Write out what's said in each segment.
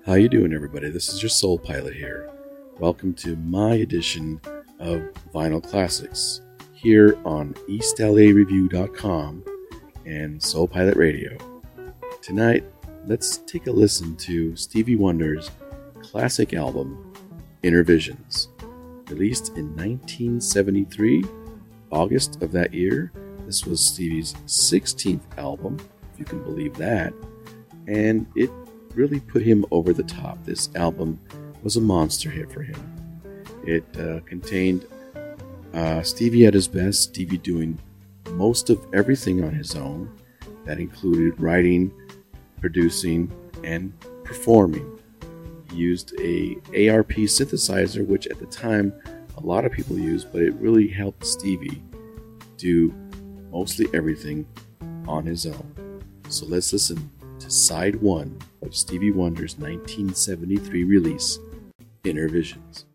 How you doing, everybody? This is your Soul Pilot here. Welcome to my edition of Vinyl Classics here on EastLAReview.com and Soul Pilot Radio. Tonight, let's take a listen to Stevie Wonder's classic album, Inner Visions. Released in 1973, August of that year. This was Stevie's 16th album, if you can believe that, and it really put him over the top. This album was a monster hit for him. It contained Stevie at his best, Stevie doing most of everything on his own. That included writing, producing, and performing. He used a ARP synthesizer, which at the time a lot of people used, but it really helped Stevie do mostly everything on his own. So let's listen to side one of Stevie Wonder's 1973 release, Inner Visions.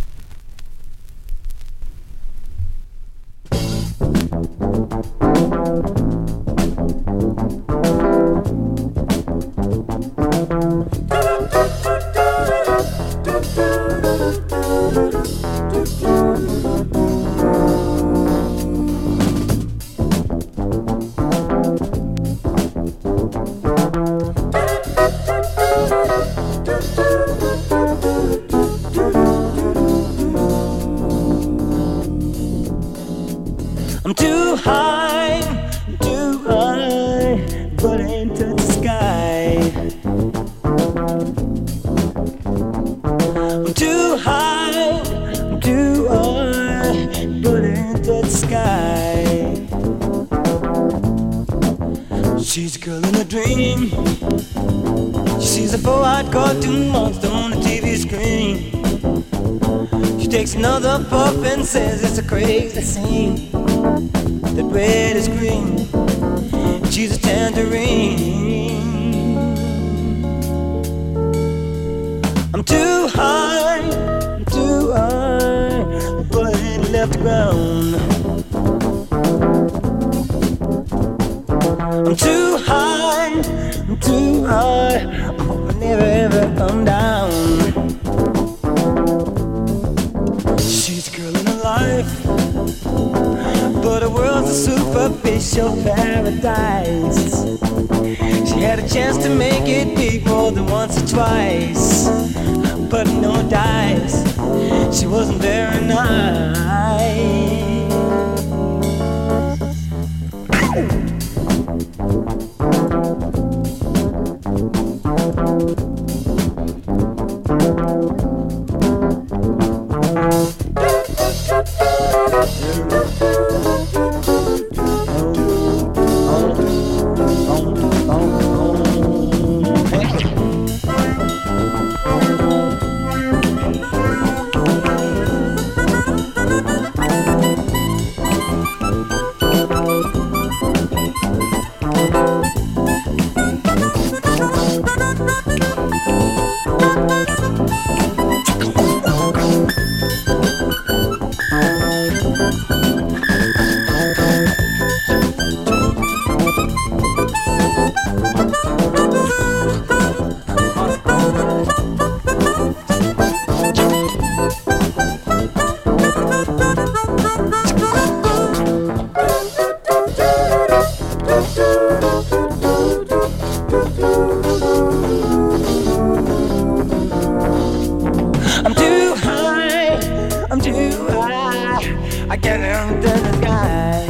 I'm too high, but I ain't touch the sky. I'm too high, but I ain't touch the sky. She's a girl in a dream. She sees a 4-eyed cartoon monster on the TV screen. She takes another puff and says it's a crazy scene. That red is green, she's a tangerine. I'm too high, but I ain't left the ground. I'm too high, I hope I never ever come down. She's a girl in her life, but the world's a superficial paradise. She had a chance to make it big more than once or twice, but no dice, she wasn't very nice. I can't enter the sky.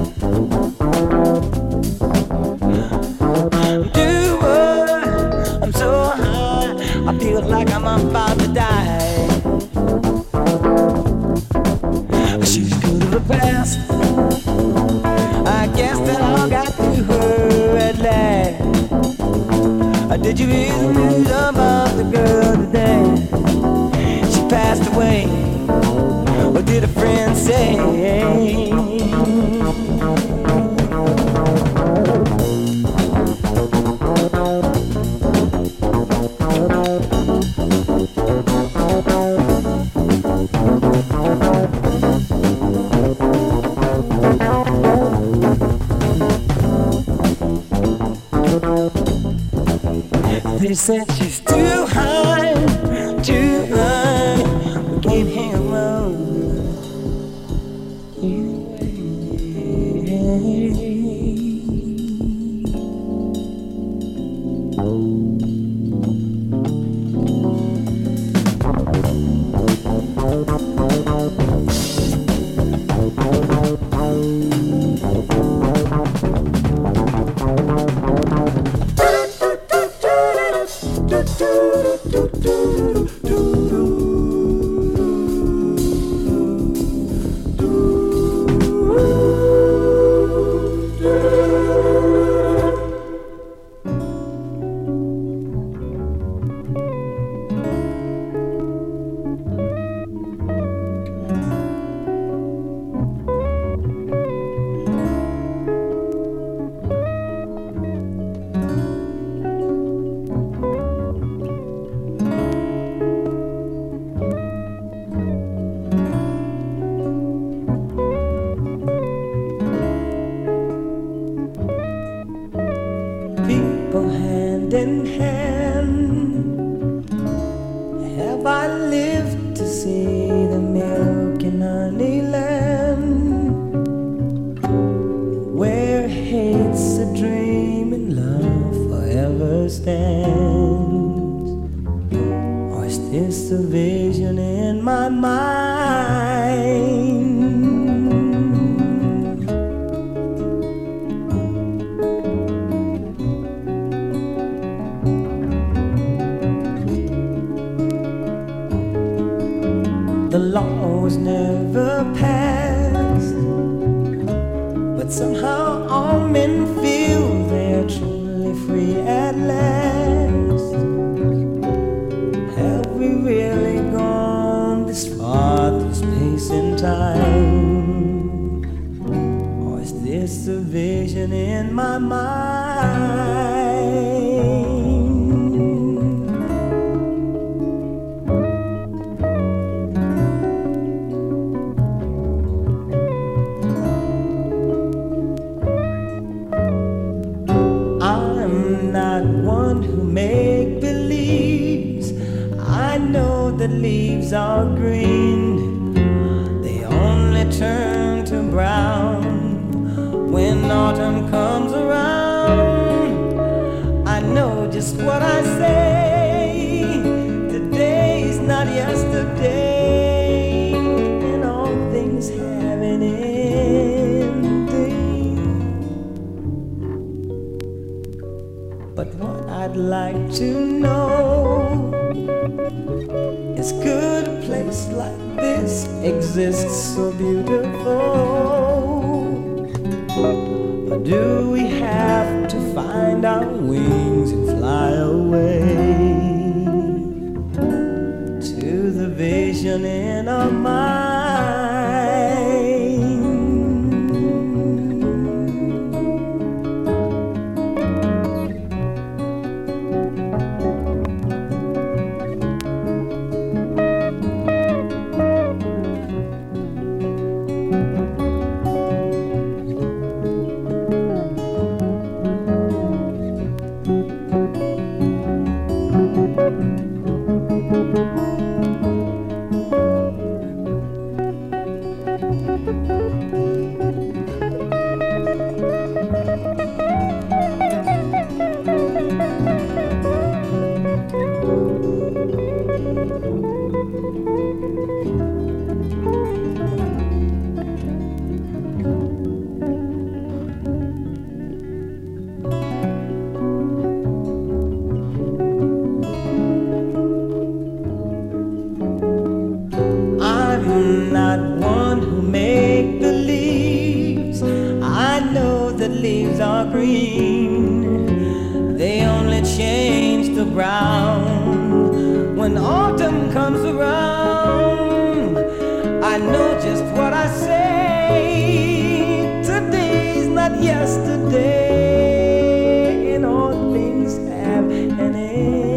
I'm so high, I feel like I'm about to die. She's good to the past, I guess that all got to her at last. Did you hear the news about the girl today? She passed away. What did a friend say? They said she's too high, too high. We can't hang around in hand. Have I lived to see the milk and honey land, where hate's a dream and love forever stands? Or is this a vision in my mind? The law was never passed, but somehow all men feel they're truly free at last. Have we really gone this far through space and time? Or is this a vision in my mind? Make believes. I know that leaves are green, they only turn to brown when autumn comes around. I know just what I say, today's not yesterday, and all things have an ending. But what I'd like to know is, could a place like this exist so beautiful? Or do we have to find our wings and fly away to the vision in our mind? Not one who make believes. I know that leaves are green, they only change to brown when autumn comes around. I know just what I say, today's not yesterday, and all things have an ending.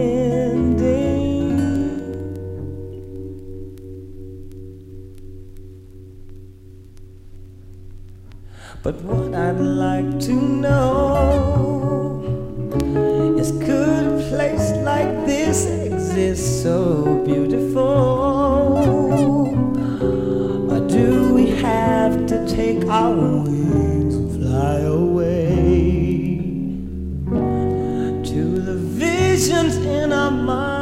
But what I'd like to know is, could a place place like this exists so beautiful? Or do we have to take our wings and fly away to the visions in our mind?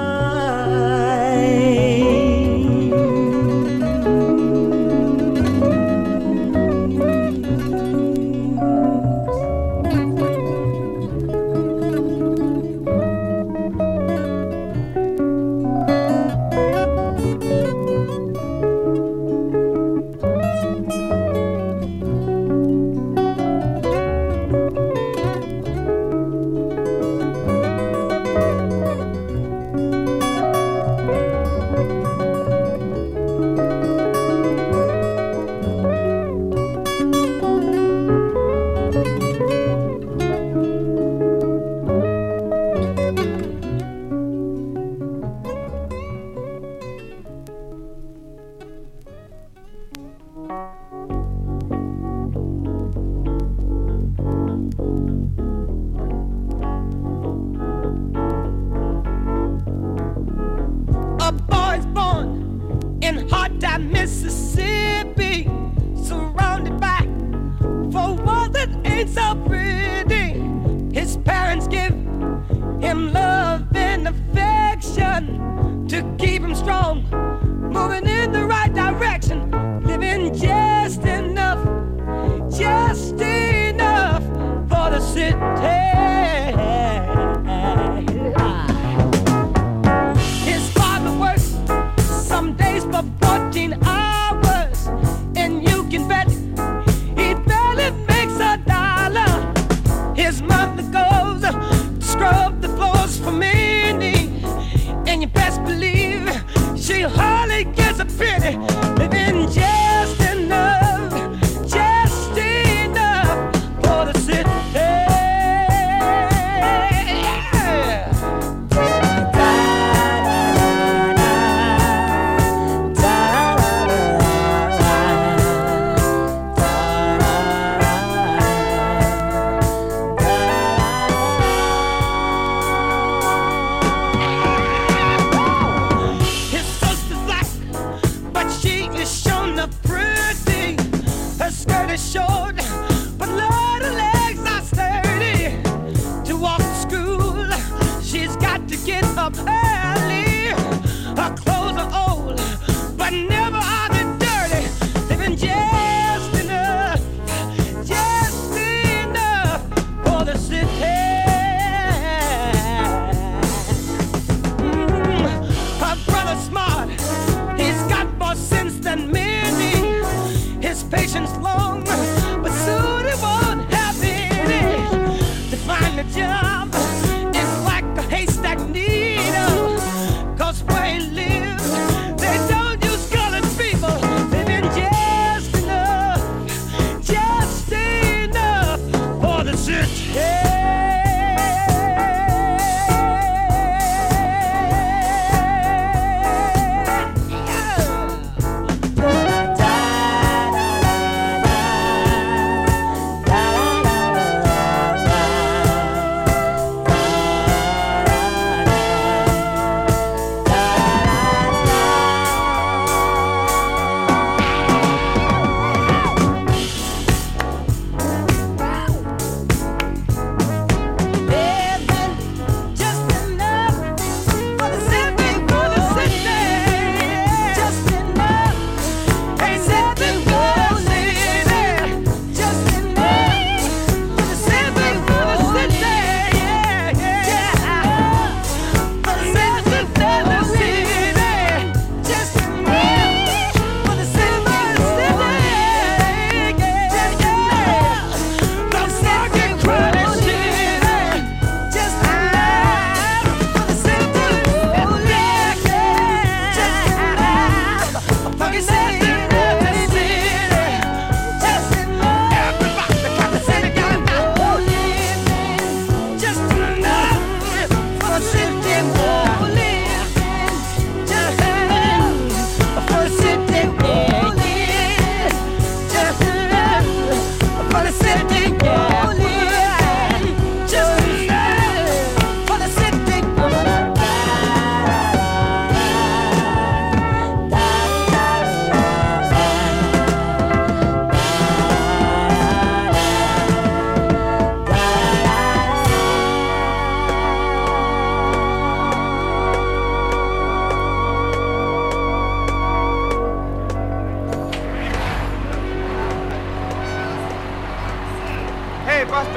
Mississippi, surrounded by four walls that ain't so pretty. His parents give him love and affection to keep him strong, moving in the right direction, living just enough for the city. His father works some days for 14 hours, and you can bet he barely makes a dollar. His mother goes to scrub the floors for many, and you best believe she hardly gets a penny, living just enough for the city. Short, but Lord, her legs are sturdy. To walk to school, she's got to get up early. Her clothes are old, but never are they dirty. Living just enough for the city. Her brother's smart, he's got more sense than many. His patience long, but soon he won't have any. To find a job is like a haystack needle.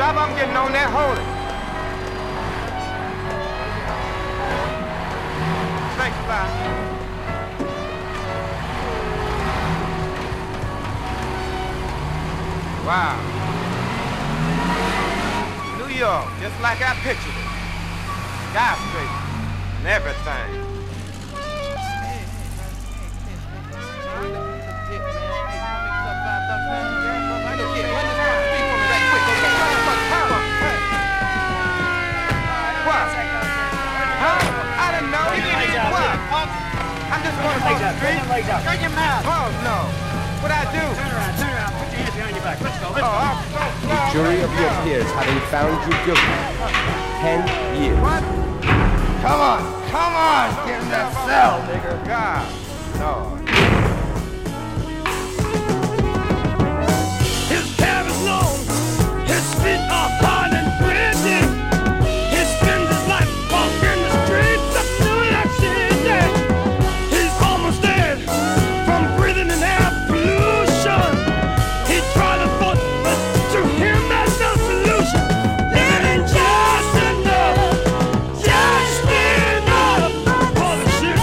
Stop, I'm getting on that holy. Thanks, Fly. Wow. New York, just like I pictured it. Skyscraper and everything. I'm just going to go to the street. Shut your mouth. Oh, no. What'd I do? Turn around. Put your hands behind your back. Let's go. The jury of your peers having found you guilty. 10 years. What? Come on. Get in that cell, nigga. God, Lord. His hair is long, his feet are hard and gritty. He spends his life walking the streets of New York City. He's almost dead from breathing in air pollution. He tried to thought, but to him there's no solution. Living just enough for the shit.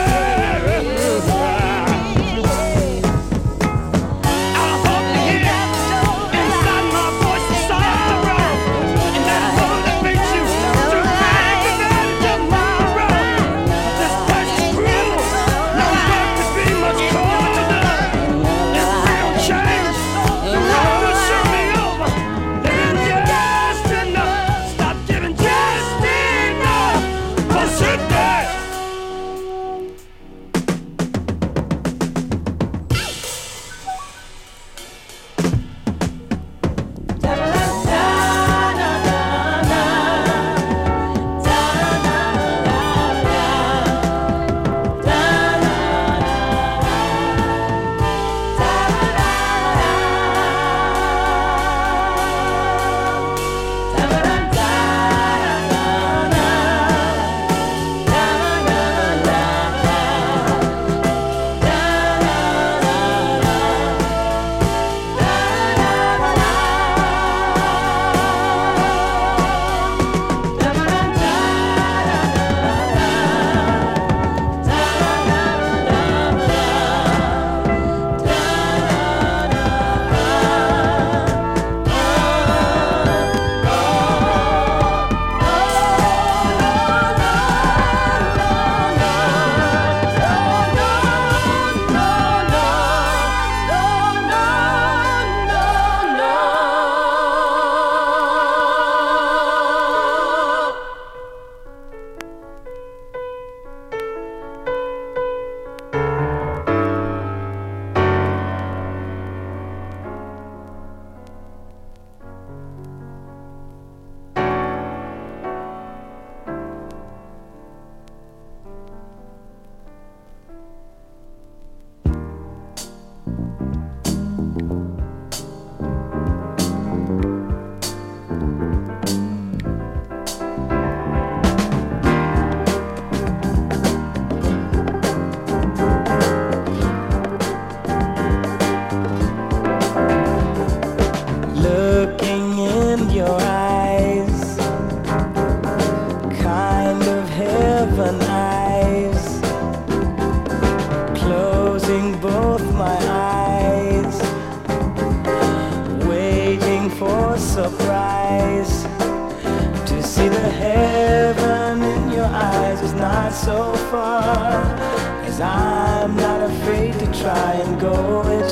So far, 'cause I'm not afraid to try and go it,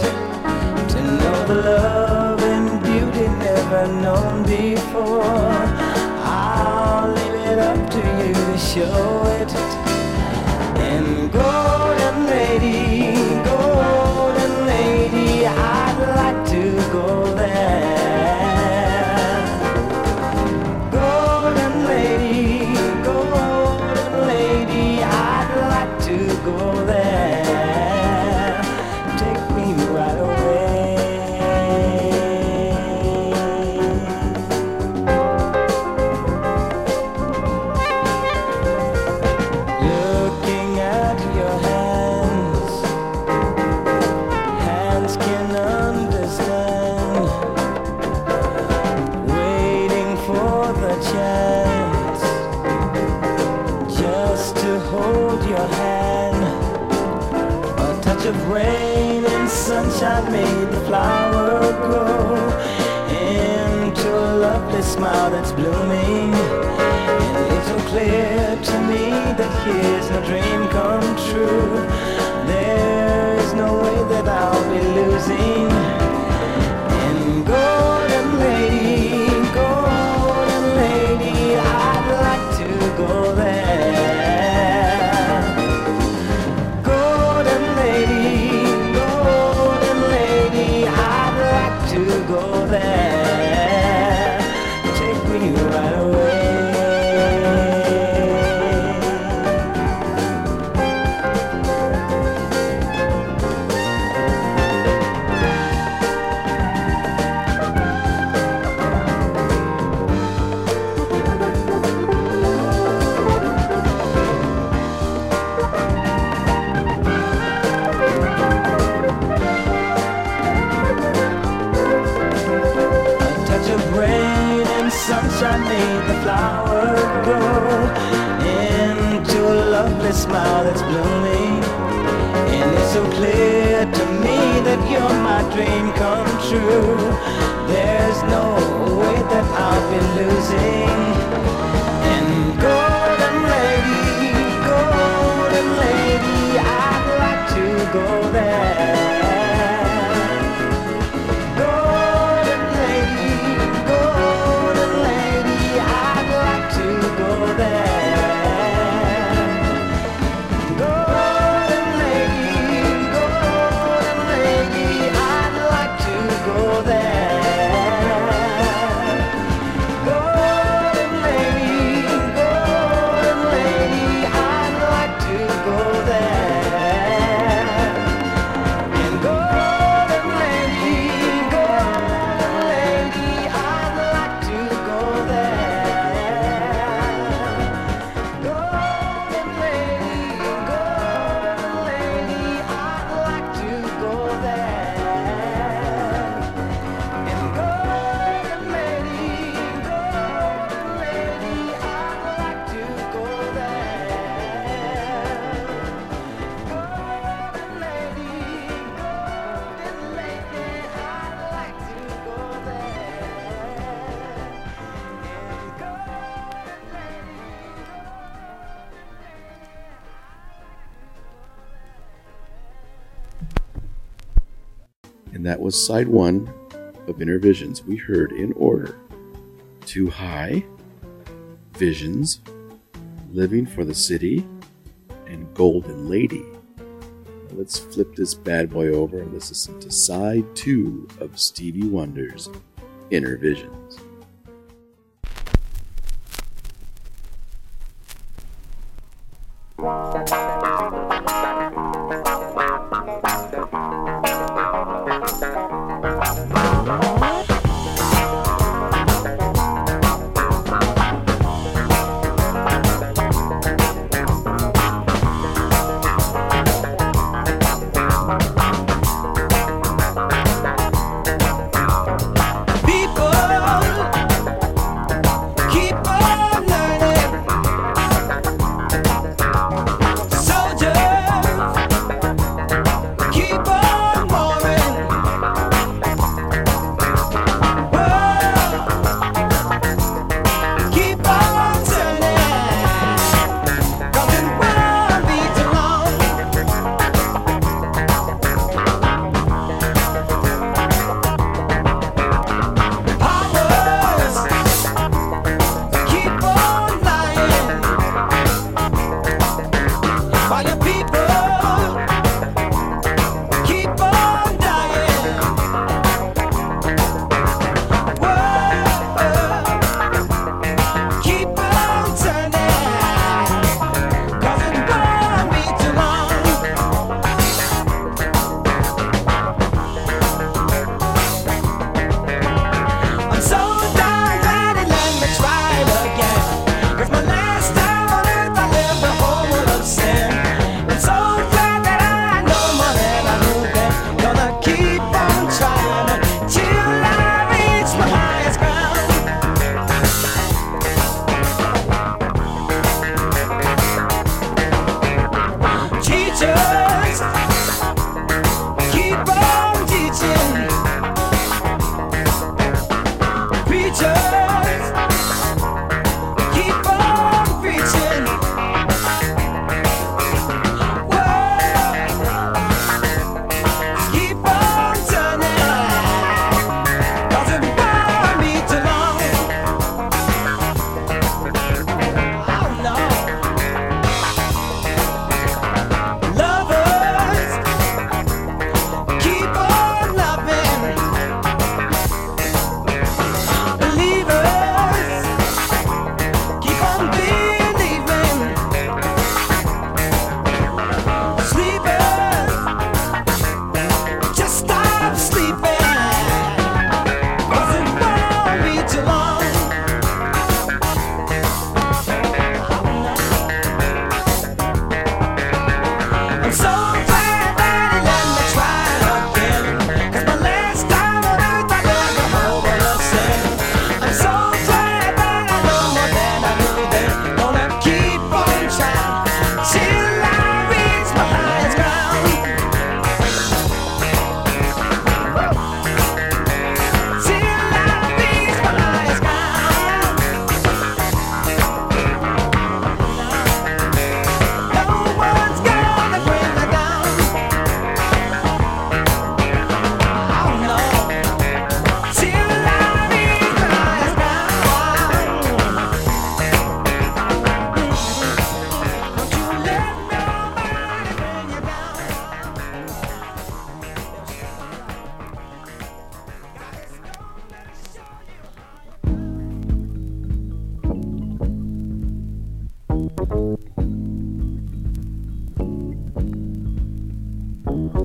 to know the love and beauty never known before. I'll leave it up to you to show it. And golden lady, I'd like to go there. Golden lady, I'd like to go there. Take me right away. to hold your hand. A touch of rain and sunshine made the flower grow into a lovely smile that's blooming. And it's so clear to me that here's no dream come true. There's no way that I'll be losing. And golden lady, I'd like to go there. Golden lady, I'd like to go there. Take me right away. Sunshine made the flower grow into a lovely smile that's blooming. And it's so clear to me that you're my dream come true. There's no way that I'll be losing. And golden lady, I'd like to go there. And that was side one of Inner Visions. We heard in order Too High, Visions, Living for the City, and Golden Lady. Now let's flip this bad boy over and let's listen to side two of Stevie Wonder's Inner Visions.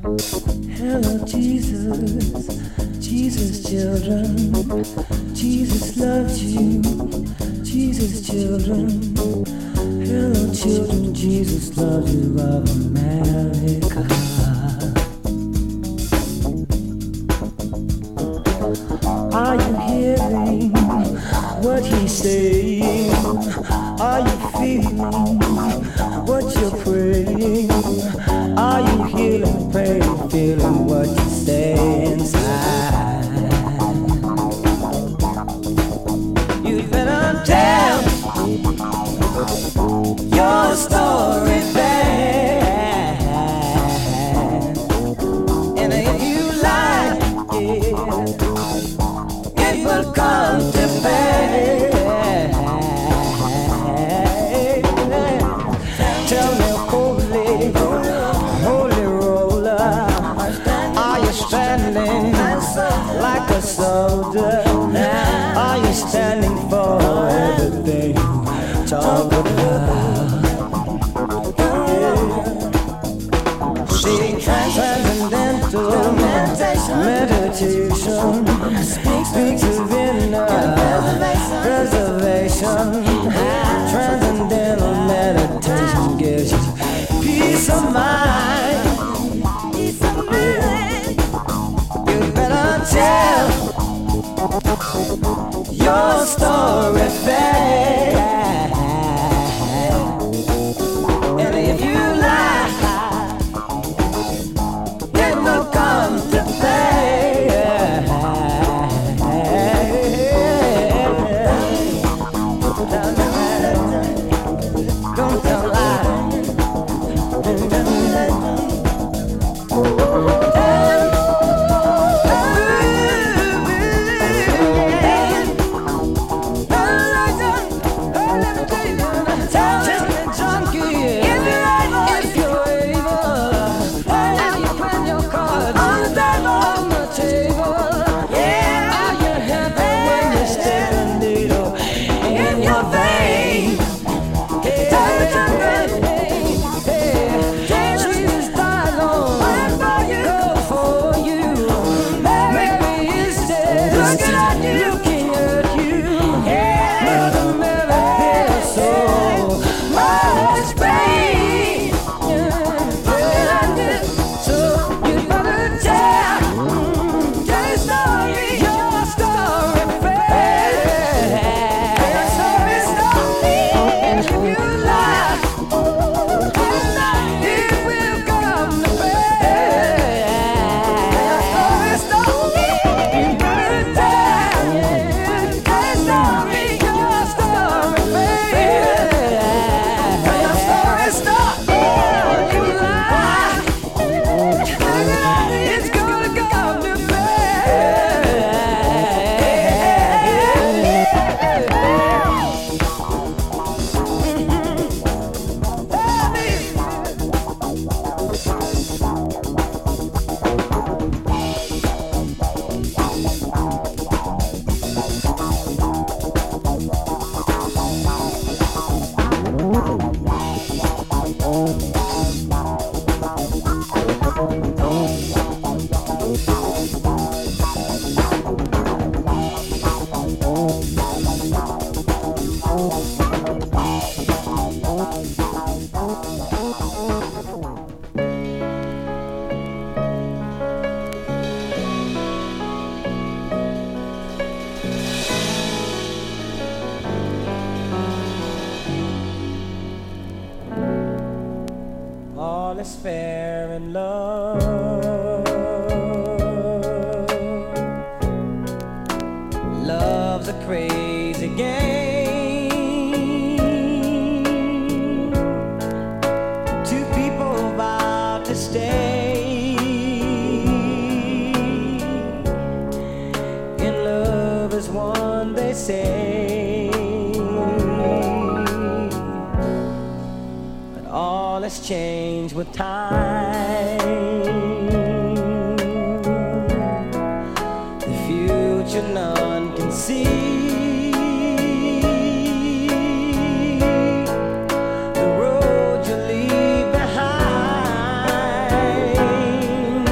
Hello, Jesus, Jesus, children. Jesus loves you, Jesus, children. Hello, children, Jesus loves you of America. Are you hearing what he's saying? Are you feeling what you're praying? Are you healing, praying, feeling what you say inside? You better tell your story back, and if you like it will come to pass. Tell me, holy roller, are you standing like a soldier? Are you standing for everything you talk about? See, transcendental meditation speaks of inner preservation. Transcendental meditation gives you peace of mind. You better tell your story back, and if you lie, it will come to pass. Don't tell lies. All is fair in love. Love's a crazy game. Two people vow to stay in love as one, they say. But all has changed with time. The future none can see. The road you leave behind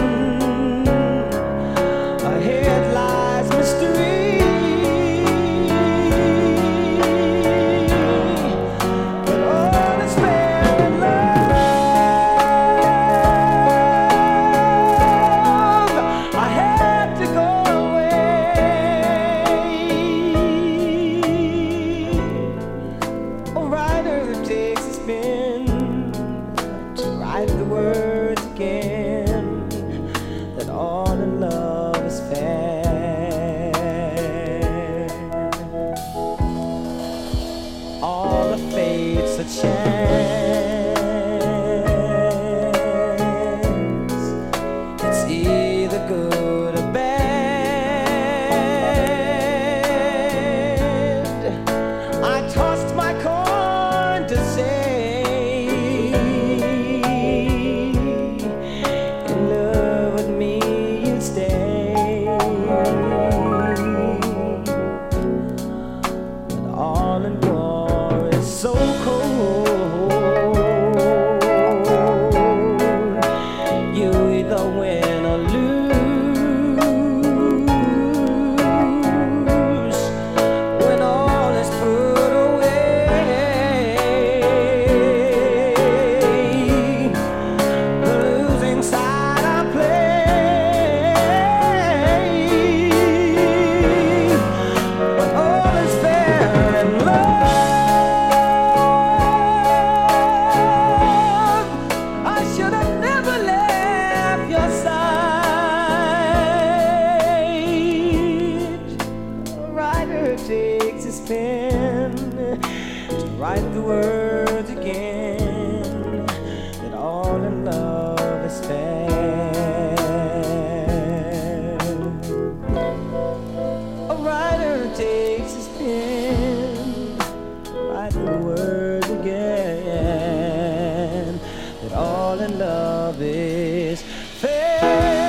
falling love is fair.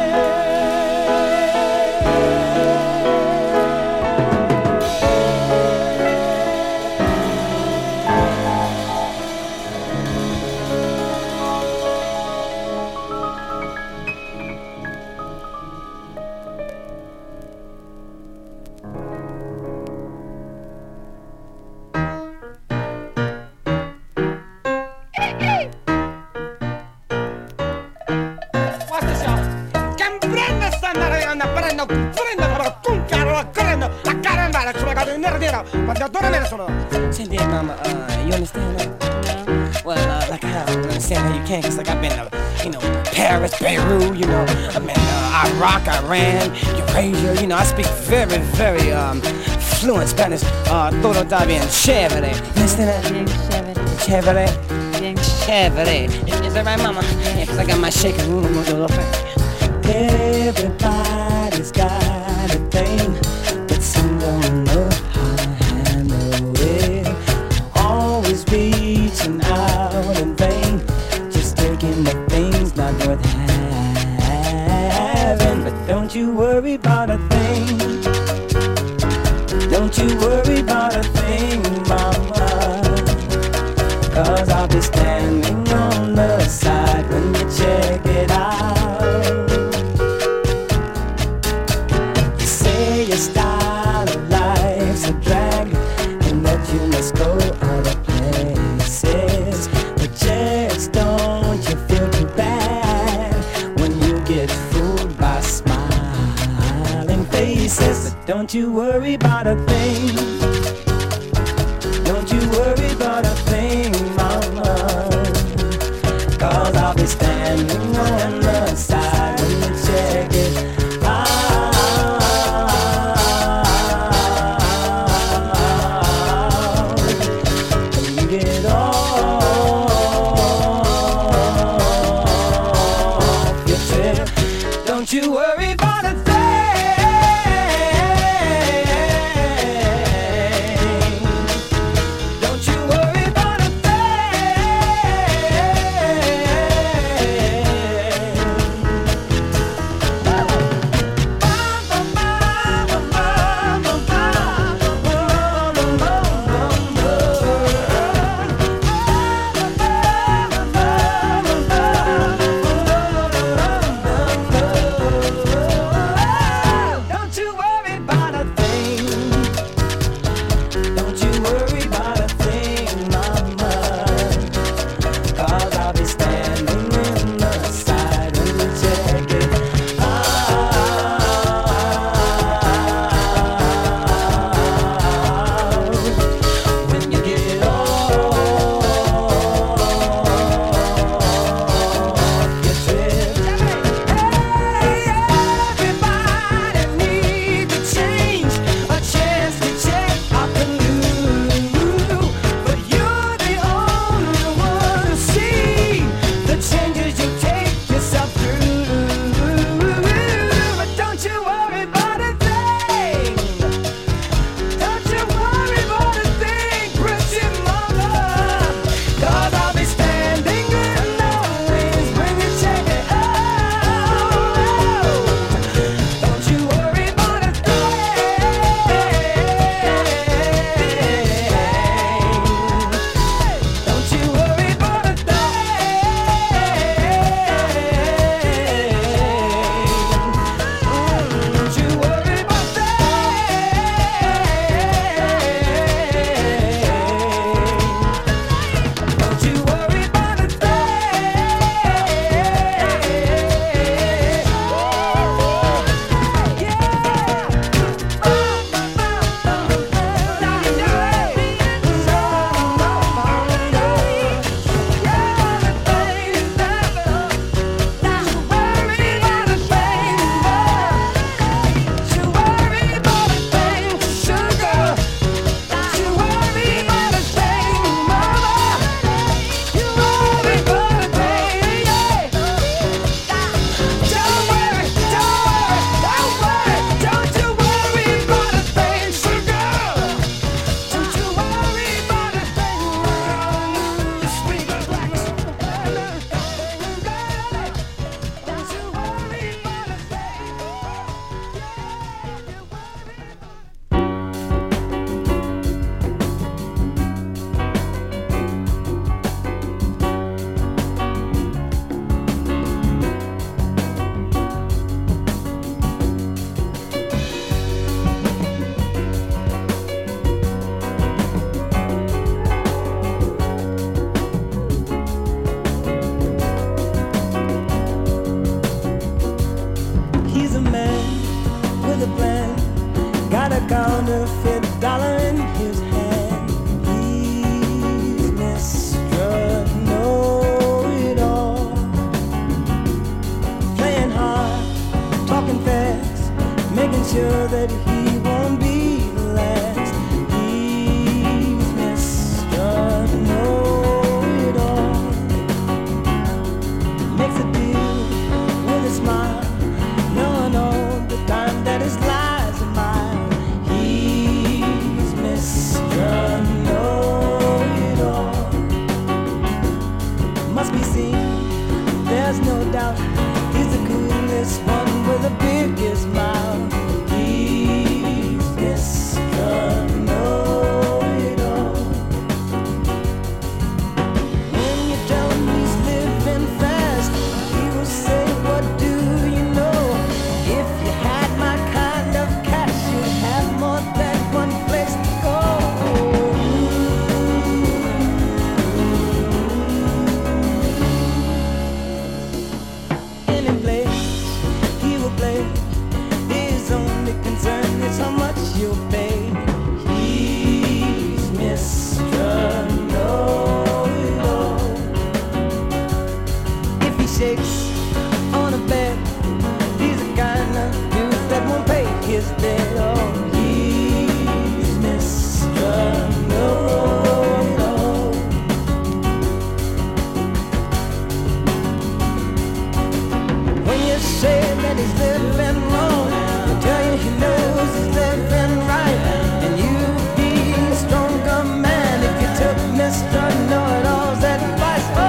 Send it, mama, you understand that? No. Well, like I don't understand how you can, cause like I've been to, Paris, Beirut, I've been to Iraq, Iran, Eurasia, I speak very, very, fluent Spanish, todo está bien chévere. You understand that? Bien Chévere. Bien Chévere. Is that right, mama? Yeah, cause I got my shaker. Everybody's got a thing, but some don't know how to handle it. Always reaching out in vain, just taking the things not worth having. But don't you worry about a thing. Don't you worry about a thing, mama, cause I'll be standing on the side when you check it out. You say your style of life's a drag and that you must go other places, but just don't you feel too bad when you get fooled by smiling faces. But don't you worry about a thing. Don't you worry about a thing, mama, cause I'll be standing on the side when you check it out. When you get off your trip, don't you worry about a thing. must be seen. There's no doubt he's the coolest one with the biggest mouth. He's Mr. Know-It-All. When you tell him he's living fast, he will say, what do you know? If you had my kind of cash, you'd have more than one place to go. Any place he will play, his only concern is how much you'll pay. He's Mr. Know-It-All. If he shakes on a bed, he's the kind of dude that won't pay his debt. Oh, he's Mr. Know-It-All. When you say that he's living wrong, he'll tell you he knows he's living right. And you'd be a stronger man if you took Mr. Know-It-All's advice. Oh,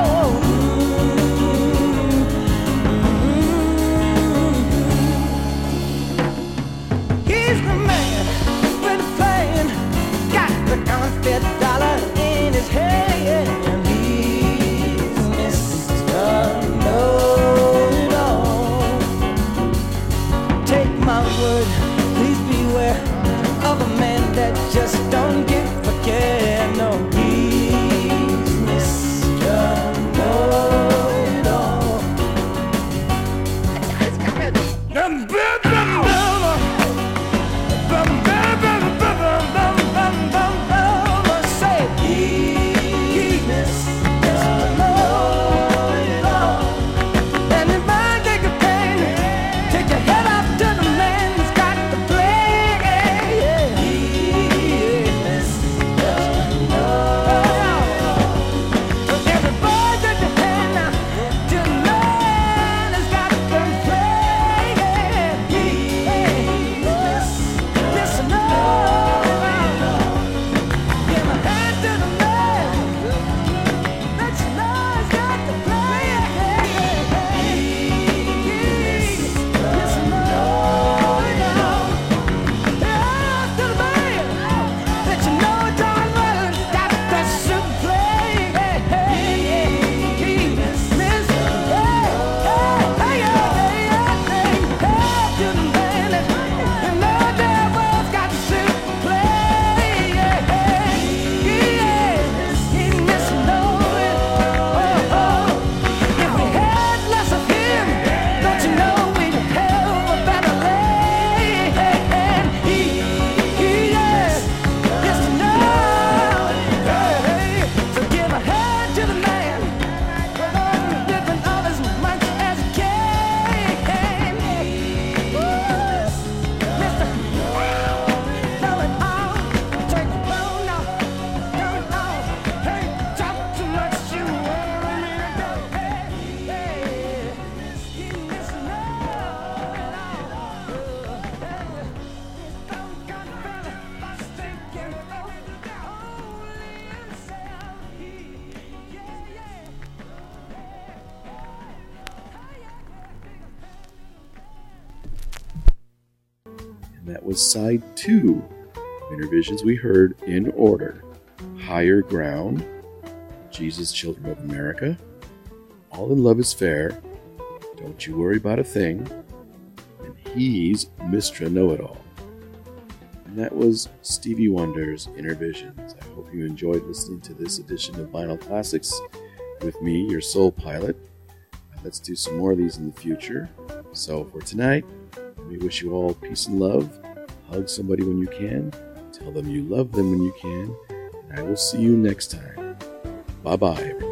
he's the man with the plan, got the counterfeit dollar in his hand. He's Mr. Know-It-All. Take my word, please beware of a man that just don't give a care. No, he's Mr. Know-It-All. Say, he's Mr. Know-It-All. And if I take a pain, take your head off to the man who's got the plan. He's Mr. Know-It-All. Everybody take your hand now to the man who's got the plan. He's Mr. Know-It-All. Give my hand to the man that you know has got the plan. He's Mr. Know-It-All. Yeah, to the man that you know darn well has got the super plan. He's Mr. To the man that you know damn well's got the super plan. He's Mr. Know-It-All. If we had less of him, don't you know we'd have a better land? He's Mr. Know-It-All. So give a hand to the man, living all as much as he can. Mr. Know-It-All. Take the phone now, Know-It-All. Hey, talk too much, you worry me to go. Hey, he's Mr. Know-It-All. Some kind of fella lost thinking, only himself. And that was side 2 of Intervisions we heard in order. Higher Ground, Jesus Children of America, All in Love is Fair, Don't You Worry About a Thing, and He's Mr. Know-It-All. And that was Stevie Wonder's Intervisions. I hope you enjoyed listening to this edition of Vinyl Classics with me, your soul pilot. Let's do some more of these in the future. So for tonight, let me wish you all peace and love. Hug somebody when you can. Tell them you love them when you can. And I will see you next time. Bye-bye, everybody.